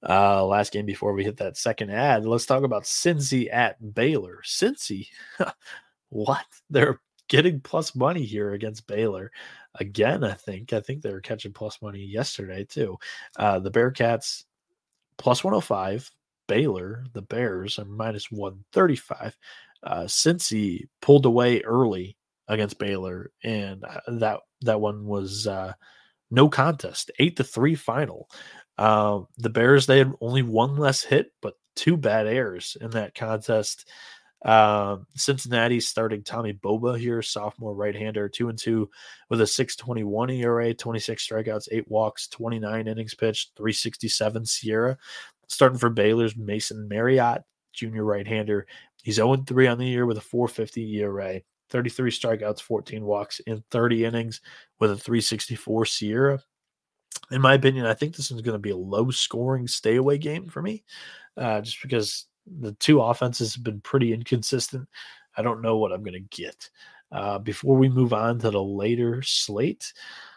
Uh, last game before we hit that second ad, let's talk about Cincy at Baylor. Cincy, what? They're getting plus money here against Baylor. Again, I think. I think they were catching plus money yesterday, too. Uh, the Bearcats plus one oh five. Baylor, the Bears, are minus one thirty-five. Uh, Cincy pulled away early against Baylor, and uh, that that one was uh, no contest, eight to three final. Uh, the Bears, they had only one less hit, but two bad errors in that contest. Uh, Cincinnati starting Tommy Boba here, sophomore right-hander, two and two with a six twenty-one E R A, twenty-six strikeouts, eight walks, twenty-nine innings pitched, three sixty-seven Sierra. Starting for Baylor's Mason Marriott, junior right-hander. He's oh and three on the year with a four fifty E R A, thirty-three strikeouts, fourteen walks in thirty innings with a three sixty-four Sierra. In my opinion, I think this is going to be a low-scoring stay-away game for me, uh, just because the two offenses have been pretty inconsistent. I don't know what I'm going to get. Uh, before we move on to the later slate,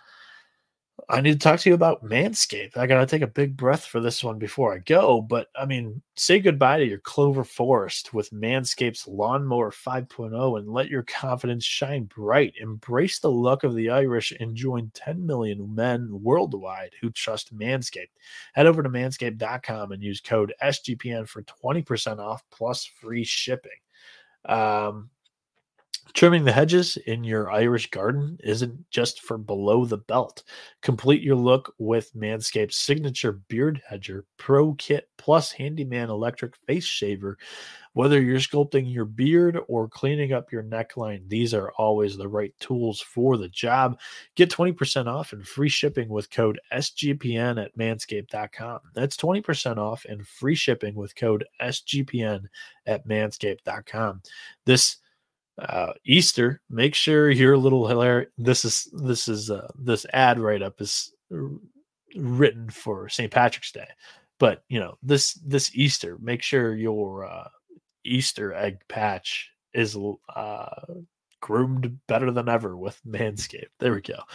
I need to talk to you about Manscaped. I got to take a big breath for this one before I go, but I mean, say goodbye to your Clover Forest with Manscaped's Lawnmower five point oh and let your confidence shine bright. Embrace the luck of the Irish and join ten million men worldwide who trust Manscaped. Head over to manscaped dot com and use code S G P N for twenty percent off plus free shipping. Um, Trimming the hedges in your Irish garden isn't just for below the belt. Complete your look with Manscaped's signature Beard Hedger Pro Kit plus Handyman Electric Face Shaver. Whether you're sculpting your beard or cleaning up your neckline, these are always the right tools for the job. Get twenty percent off and free shipping with code S G P N at manscaped dot com. That's twenty percent off and free shipping with code S G P N at manscaped dot com. This uh Easter, make sure you're a little hilarious. This is this is uh this ad write-up is r- written for Saint Patrick's Day, but you know, this this Easter, make sure your uh Easter egg patch is uh groomed better than ever with Manscaped. There we go.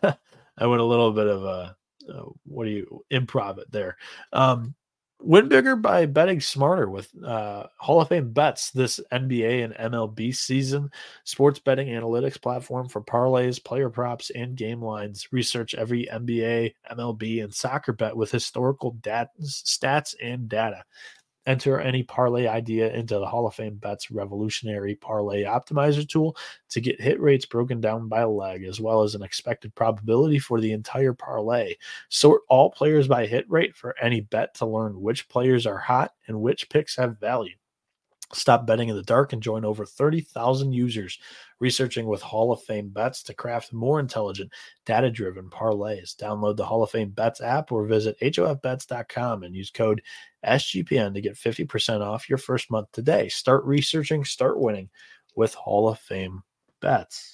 I went a little bit of a uh, what do you improv it there. um Win bigger by betting smarter with uh, Hall of Fame Bets this N B A and M L B season. Sports betting analytics platform for parlays, player props, and game lines. Research every N B A, M L B, and soccer bet with historical dat- stats and data. Enter any parlay idea into the Hall of Fame Bets revolutionary parlay optimizer tool to get hit rates broken down by leg, as well as an expected probability for the entire parlay. Sort all players by hit rate for any bet to learn which players are hot and which picks have value. Stop betting in the dark and join over thirty thousand users researching with Hall of Fame Bets to craft more intelligent, data-driven parlays. Download the Hall of Fame Bets app or visit H O F bets dot com and use code S G P N to get fifty percent off your first month today. Start researching, start winning with Hall of Fame Bets.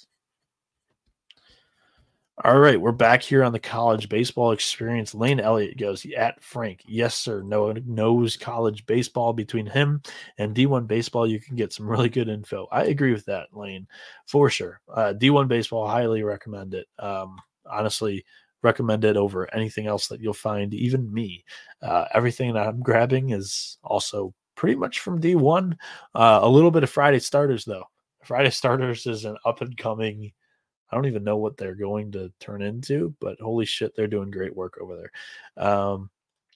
All right, we're back here on the college baseball experience. Lane Elliott goes at Frank. Yes, sir. No one knows college baseball. Between him and D one baseball, you can get some really good info. I agree with that, Lane, for sure. Uh, D one baseball, highly recommend it. Um, honestly, recommend it over anything else that you'll find, even me. Uh, everything that I'm grabbing is also pretty much from D one. Uh, a little bit of Friday Starters, though. Friday Starters is an up and coming. I don't even know what they're going to turn into, but holy shit, they're doing great work over there. Um,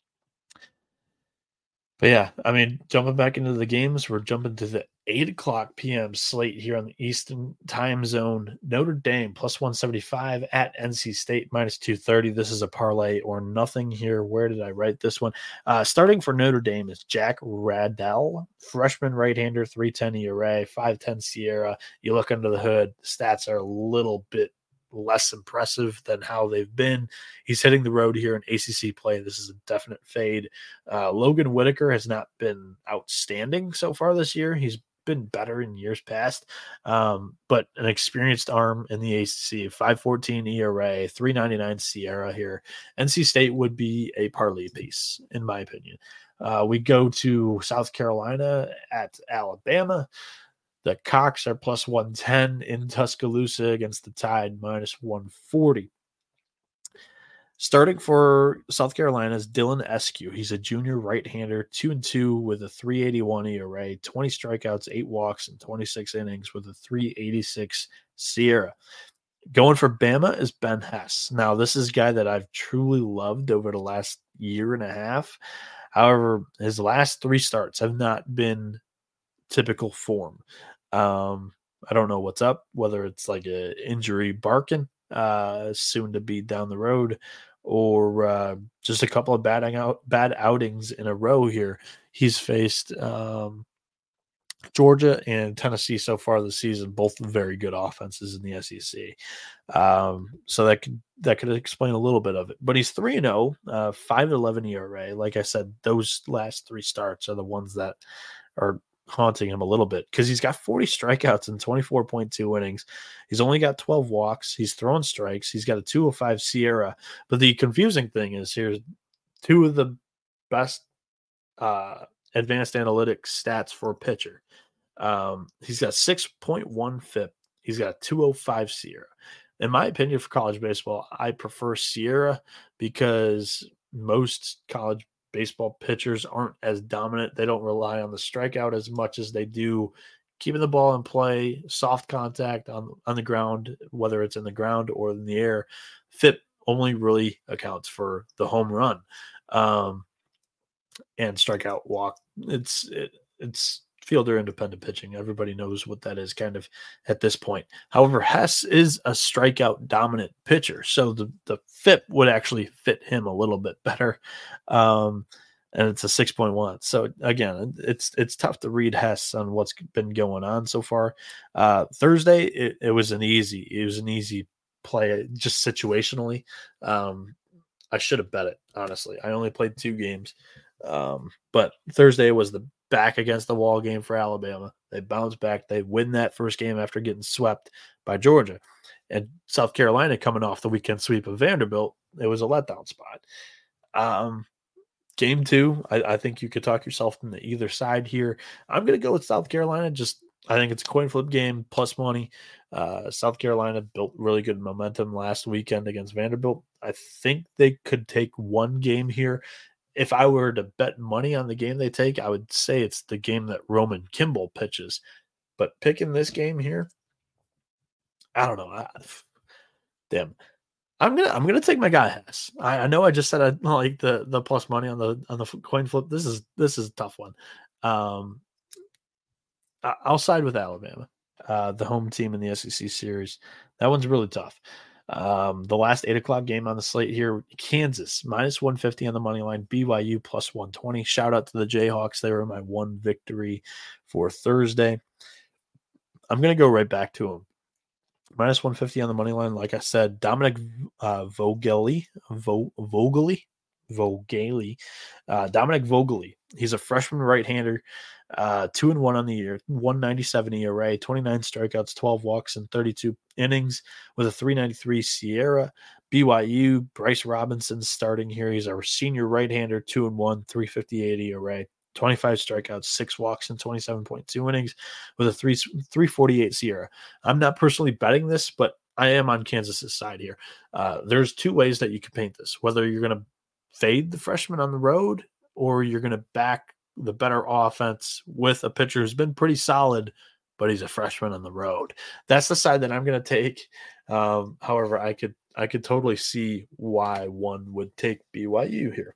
but yeah, I mean, jumping back into the games, we're jumping to the eight o'clock p.m. slate here on the Eastern time zone. Notre Dame plus one seventy-five at N C State minus two thirty. This is a parlay or nothing here. Where did I write this one? Uh, starting for Notre Dame is Jack Radell, freshman right-hander, three ten E R A, five ten Sierra. You look under the hood, the stats are a little bit less impressive than how they've been. He's hitting the road here in A C C play. This is a definite fade. Uh, Logan Whitaker has not been outstanding so far this year. He's been better in years past, um, but an experienced arm in the A C C, five fourteen E R A, three ninety-nine Sierra here. N C State would be a parlay piece, in my opinion. Uh, we go to South Carolina at Alabama. The Cox are plus one ten in Tuscaloosa against the Tide minus one forty. Starting for South Carolina is Dylan Eskew. He's a junior right-hander, two and two with a three eighty-one E R A, twenty strikeouts, eight walks, and twenty-six innings with a three eighty-six Sierra. Going for Bama is Ben Hess. Now, this is a guy that I've truly loved over the last year and a half. However, his last three starts have not been typical form. Um, I don't know what's up, whether it's like an injury barking, uh, soon to be down the road, or uh, just a couple of bad, out, bad outings in a row here. He's faced um, Georgia and Tennessee so far this season, both very good offenses in the S E C. Um, so that could that could explain a little bit of it. But he's three and oh, uh, five eleven E R A. Like I said, those last three starts are the ones that are haunting him a little bit because he's got forty strikeouts in twenty-four point two innings. He's only got twelve walks. He's throwing strikes. He's got a two oh five Sierra. But the confusing thing is here's two of the best uh, advanced analytics stats for a pitcher. Um, he's got six point one F I P. He's got a two oh five Sierra. In my opinion, for college baseball, I prefer Sierra because most college baseball pitchers aren't as dominant. They don't rely on the strikeout as much as they do keeping the ball in play, soft contact on, on the ground, whether it's in the ground or in the air. F I P only really accounts for the home run um, and strikeout walk. It's it, it's fielder independent pitching. Everybody knows what that is kind of at this point. However, Hess is a strikeout dominant pitcher. So the, the F I P would actually fit him a little bit better. Um, and it's a six point one. So again, it's, it's tough to read Hess on what's been going on so far. Uh, Thursday, it, it was an easy, it was an easy play just situationally. Um, I should have bet it, honestly. I only played two games. Um, but Thursday was the back against the wall game for Alabama. They bounce back. They win that first game after getting swept by Georgia. And South Carolina coming off the weekend sweep of Vanderbilt, it was a letdown spot. Um, game two, I, I think you could talk yourself into either side here. I'm going to go with South Carolina. Just I think it's a coin flip game, plus money. Uh, South Carolina built really good momentum last weekend against Vanderbilt. I think they could take one game here. If I were to bet money on the game they take, I would say it's the game that Roman Kimball pitches. But picking this game here, I don't know. I, damn, I'm gonna I'm gonna take my guy Hess. I, I know I just said I like the the plus money on the on the coin flip. This is this is a tough one. Um, I, I'll side with Alabama, uh, the home team in the S E C series. That one's really tough. Um, the last eight o'clock game on the slate here, Kansas minus one fifty on the money line, B Y U plus one twenty. Shout out to the Jayhawks. They were my one victory for Thursday. I'm going to go right back to them. Minus one fifty on the money line. Like I said, Dominic uh, Vogeli, Vo, Vogeli, Vogeli, uh, Dominic Vogeli. He's a freshman right-hander. Uh, two and one on the year, one ninety-seven E R A, twenty-nine strikeouts, twelve walks, and thirty-two innings with a three ninety-three Sierra. B Y U, Bryce Robinson starting here. He's our senior right-hander, two and one, three fifty-eight E R A, twenty-five strikeouts, six walks, and twenty-seven point two innings with a three three forty-eight Sierra. I'm not personally betting this, but I am on Kansas's side here. Uh, there's two ways that you can paint this: whether you're going to fade the freshman on the road or you're going to back the better offense with a pitcher who's been pretty solid, but he's a freshman on the road. That's the side that I'm going to take. Um, however, I could I could totally see why one would take B Y U here.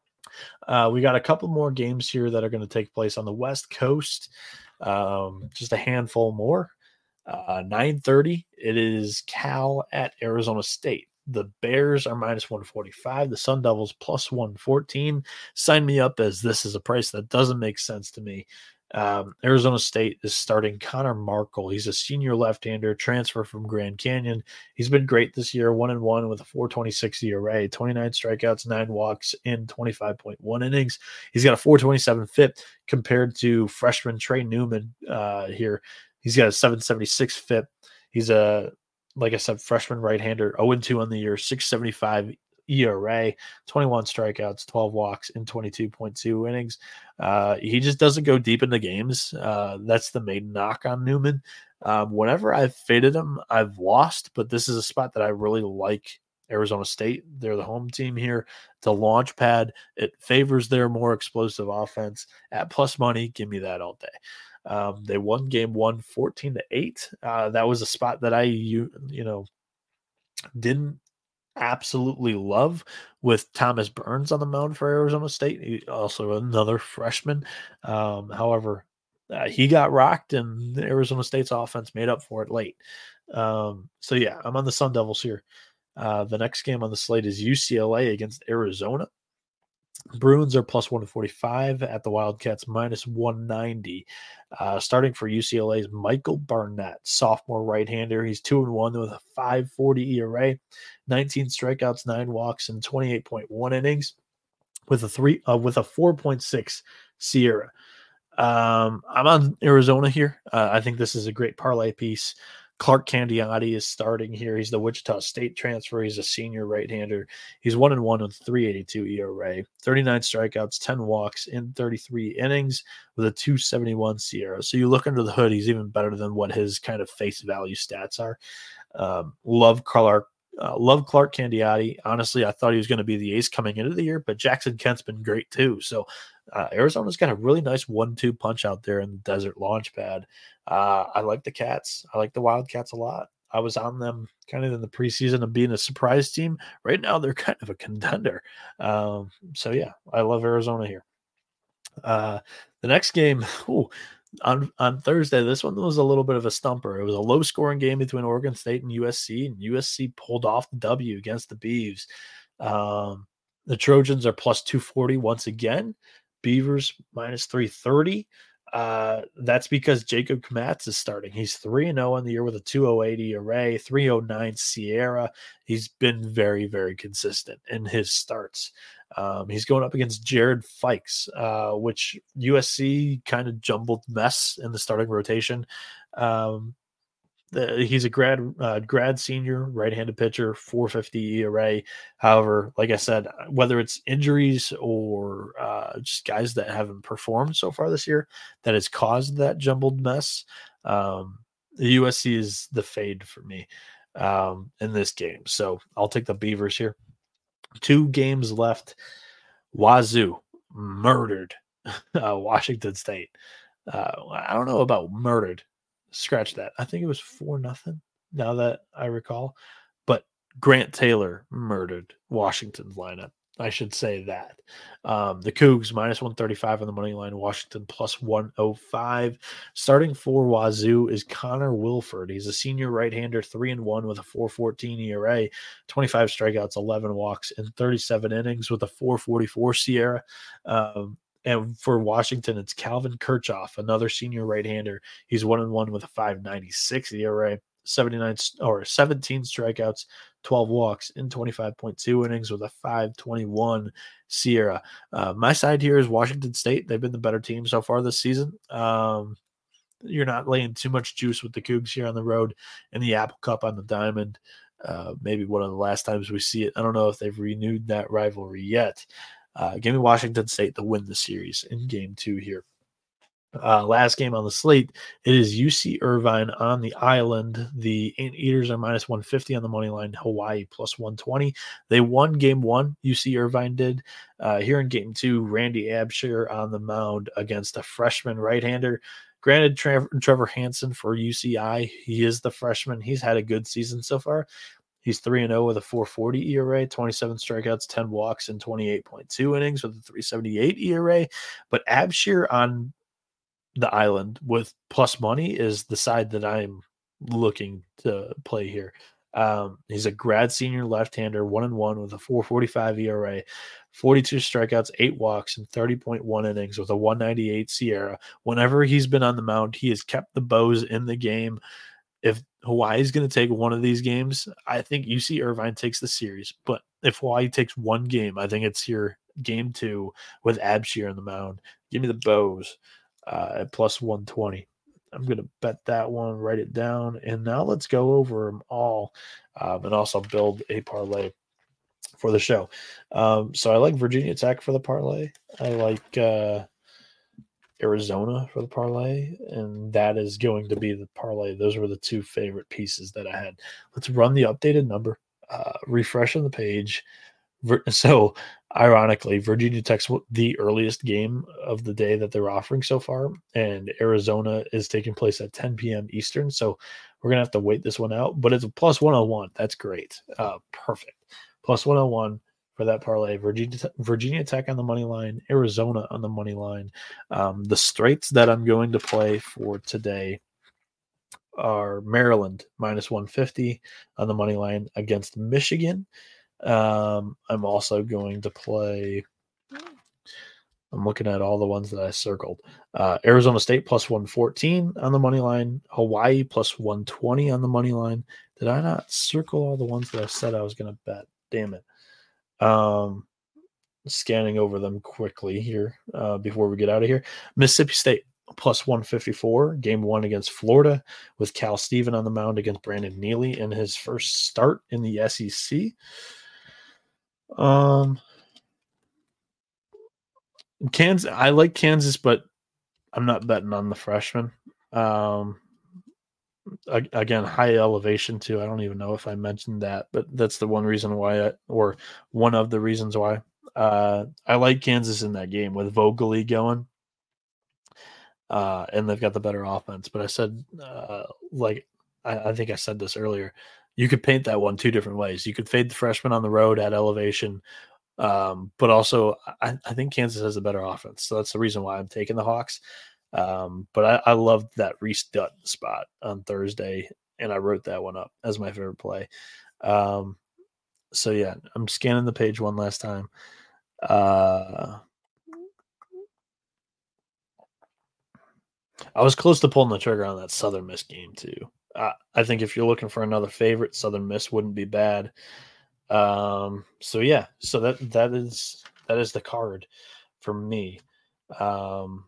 Uh, we got a couple more games here that are going to take place on the West Coast. Um, just a handful more. Uh, nine thirty, it is Cal at Arizona State. The Bears are minus one forty-five. The Sun Devils plus one fourteen. Sign me up, as this is a price that doesn't make sense to me. Um, Arizona State is starting Connor Markle. He's a senior left-hander, transfer from Grand Canyon. He's been great this year, one and one with a four twenty-six E R A, twenty-nine strikeouts, nine walks in twenty-five point one innings. He's got a four twenty-seven F I P compared to freshman Trey Newman uh, here. He's got a seven seventy-six F I P. He's a, like I said, freshman right-hander, oh and two on the year, six seventy-five E R A, twenty-one strikeouts, twelve walks in twenty-two point two innings. Uh, he just doesn't go deep into games. Uh, that's the main knock on Newman. Um, whenever I've faded him, I've lost, but this is a spot that I really like Arizona State, they're the home team here. It's a launch pad. It favors their more explosive offense. At plus money, give me that all day. Um, they won game one, fourteen to eight. Uh, that was a spot that I, you, you know, didn't absolutely love with Thomas Burns on the mound for Arizona State. He, also another freshman. Um, however, uh, he got rocked, and Arizona State's offense made up for it late. Um, so, yeah, I'm on the Sun Devils here. Uh, the next game on the slate is U C L A against Arizona. Bruins are plus one forty-five at the Wildcats minus one ninety. Uh, starting for U C L A's Michael Barnett, sophomore right-hander. He's two and one with a five forty E R A, nineteen strikeouts, nine walks, and twenty-eight point one innings with a three uh, with a four point six Sierra. Um, I'm on Arizona here. Uh, I think this is a great parlay piece. Clark Candiotti is starting here. He's the Wichita State transfer. He's a senior right-hander. He's one and one with three eighty-two E R A, thirty-nine strikeouts, ten walks in thirty-three innings with a two seventy-one Sierra. So you look under the hood, he's even better than what his kind of face value stats are. Um, love Clark. Uh, love Clark Candiotti. Honestly, I thought he was going to be the ace coming into the year, but Jackson Kent's been great too. So uh, Arizona's got a really nice one two punch out there in the desert launch pad. Uh, I like the Cats. I like the Wildcats a lot. I was on them kind of in the preseason of being a surprise team. Right now, they're kind of a contender. Um, so, yeah, I love Arizona here. Uh, the next game, ooh, on on Thursday, this one was a little bit of a stumper. It was a low scoring game between Oregon State and U S C, and U S C pulled off the W against the Beavs. Um, the Trojans are plus two forty once again. Beavers minus three thirty. Uh, that's because Jacob Kmatz is starting. He's three and oh on the year with a two oh eight E R A, three oh nine Sierra. He's been very, very consistent in his starts. Um, he's going up against Jared Fikes, uh, which U S C kind of jumbled mess in the starting rotation. Um, the, he's a grad uh, grad senior right-handed pitcher, four fifty E R A. However, like I said, whether it's injuries or uh, just guys that haven't performed so far this year that has caused that jumbled mess, um, the U S C is the fade for me um, in this game. So I'll take the Beavers here. Two games left. Wazoo murdered uh, Washington State. Uh, I don't know about murdered. Scratch that. I think it was four nothing. Now that I recall, but Grant Taylor murdered Washington's lineup. I should say that. Um, the Cougs minus one thirty-five on the money line. Washington plus one oh five. Starting for Wazoo is Connor Wilford. He's a senior right-hander, three and one with a four fourteen E R A, twenty-five strikeouts, eleven walks in thirty-seven innings with a four forty-four Sierra. Um, and for Washington, it's Calvin Kirchhoff, another senior right-hander. He's one and one with a five ninety-six E R A, seventy-nine or seventeen strikeouts, twelve walks in twenty-five point two innings with a five twenty-one Sierra. Uh, my side here is Washington State. They've been the better team so far this season. Um, you're not laying too much juice with the Cougs here on the road in the Apple Cup on the Diamond. Uh, maybe one of the last times we see it. I don't know if they've renewed that rivalry yet. Uh, give me Washington State to win the series in game two here. Uh, last game on the slate, it is U C Irvine on the island. The Anteaters are minus one fifty on the money line. Hawaii plus one twenty. They won game one. U C Irvine did. Uh, here in game two, Randy Abshire on the mound against a freshman right-hander. Granted, Trevor, Trevor Hansen for U C I. He is the freshman. He's had a good season so far. He's three and oh with a four forty E R A, twenty-seven strikeouts, ten walks, and twenty-eight point two innings with a three seventy-eight E R A. But Abshire on the island with plus money is the side that I'm looking to play here. Um, he's a grad senior left-hander, one and one with a four forty-five E R A, forty-two strikeouts, eight walks, and thirty point one innings with a one ninety-eight Sierra. Whenever he's been on the mound, he has kept the Bows in the game. If Hawaii is going to take one of these games, I think U C Irvine takes the series. But if Hawaii takes one game, I think it's here game two with Abshire on the mound. Give me the Bows uh, at plus one twenty. I'm going to bet that one, write it down. And now let's go over them all um, and also build a parlay for the show. Um, so I like Virginia Tech for the parlay. I like uh, Arizona for the parlay, and that is going to be the parlay. Those were the two favorite pieces that I had. Let's run the updated number. uh, refreshing the page. So, ironically, Virginia Tech's the earliest game of the day that they're offering so far, and Arizona is taking place at ten p.m. Eastern. So, we're going to have to wait this one out, but it's a plus one oh one. That's great. Uh, perfect. Plus one oh one for that parlay. Virginia, Virginia Tech on the money line, Arizona on the money line. Um, the straights that I'm going to play for today are Maryland minus one fifty on the money line against Michigan. Um, I'm also going to play. I'm looking at all the ones that I circled. Uh, Arizona State plus one fourteen on the money line. Hawaii plus one twenty on the money line. Did I not circle all the ones that I said I was going to bet? Damn it. Um, scanning over them quickly here uh, before we get out of here. Mississippi State plus one fifty-four, game one against Florida, with Cal Steven on the mound against Brandon Neely in his first start in the S E C. Um, Kansas, I like Kansas, but I'm not betting on the freshman. Um, again, high elevation too. I don't even know if I mentioned that, but that's the one reason why, I, or one of the reasons why. Uh, I like Kansas in that game with Vogeli going, uh, and they've got the better offense. But I said, uh, like, I, I think I said this earlier, you could paint that one two different ways. You could fade the freshman on the road at elevation. Um, but also, I, I think Kansas has a better offense. So that's the reason why I'm taking the Hawks. Um, but I, I loved that Reese Dutton spot on Thursday, and I wrote that one up as my favorite play. Um, so, yeah, I'm scanning the page one last time. Uh, I was close to pulling the trigger on that Southern Miss game, too. Uh, I think if you're looking for another favorite, Southern Miss wouldn't be bad. Um, so yeah, so that that is that is the card for me. Um,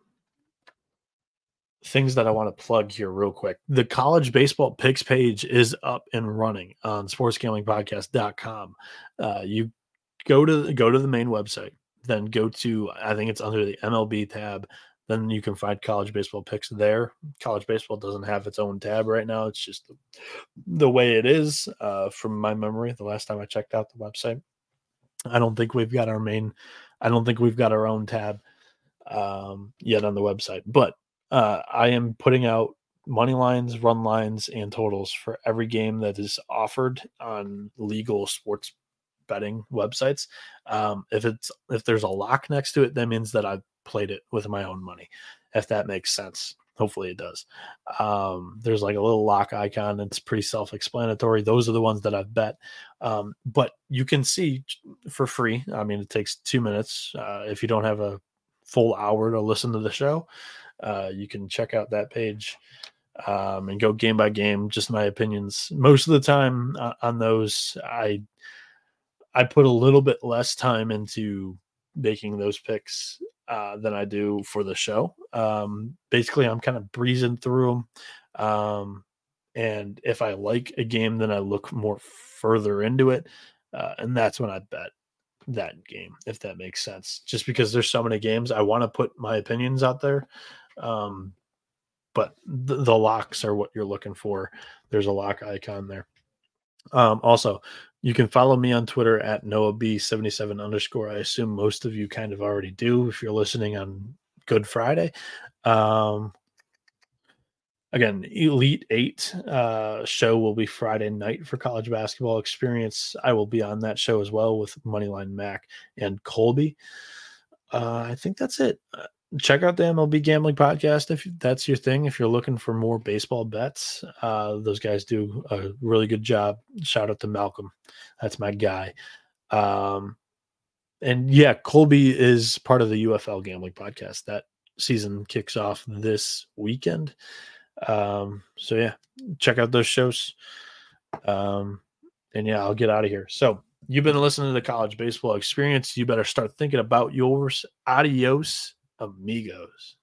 things that I want to plug here real quick. The college baseball picks page is up and running on sports gambling podcast dot com. Uh, you go to go to the main website, then go to, I think it's under the M L B tab. Then you can find college baseball picks there. College baseball doesn't have its own tab right now. It's just the, the way it is, uh, from my memory. The last time I checked out the website, I don't think we've got our main, I don't think we've got our own tab um, yet on the website. But uh, I am putting out money lines, run lines, and totals for every game that is offered on legal sports betting websites. Um, if it's if there's a lock next to it, that means that I've played it with my own money, if that makes sense. Hopefully it does. Um, there's like a little lock icon. It's pretty self-explanatory. Those are the ones that I've bet. Um, but you can see for free. I mean, it takes two minutes. Uh, if you don't have a full hour to listen to the show, uh, you can check out that page um, and go game by game. Just my opinions. Most of the time uh, on those, I I put a little bit less time into making those picks uh, than I do for the show. Um, basically, I'm kind of breezing through them. Um, and if I like a game, then I look more further into it. Uh, and that's when I bet that game, if that makes sense. Just because there's so many games, I want to put my opinions out there. Um, but the, the locks are what you're looking for. There's a lock icon there. Um, also, you can follow me on Twitter at Noah B seventy-seven underscore. I assume most of you kind of already do if you're listening on Good Friday. Um, again, Elite Eight uh, show will be Friday night for College Basketball Experience. I will be on that show as well with Moneyline Mac and Colby. Uh, I think that's it. Uh, check out the M L B Gambling Podcast if that's your thing. If you're looking for more baseball bets, uh, those guys do a really good job. Shout out to Malcolm. That's my guy. Um, and yeah, Colby is part of the U F L Gambling Podcast. That season kicks off this weekend. Um, so yeah, check out those shows. Um, and yeah, I'll get out of here. So you've been listening to the College Baseball Experience. You better start thinking about yours. Adios, amigos.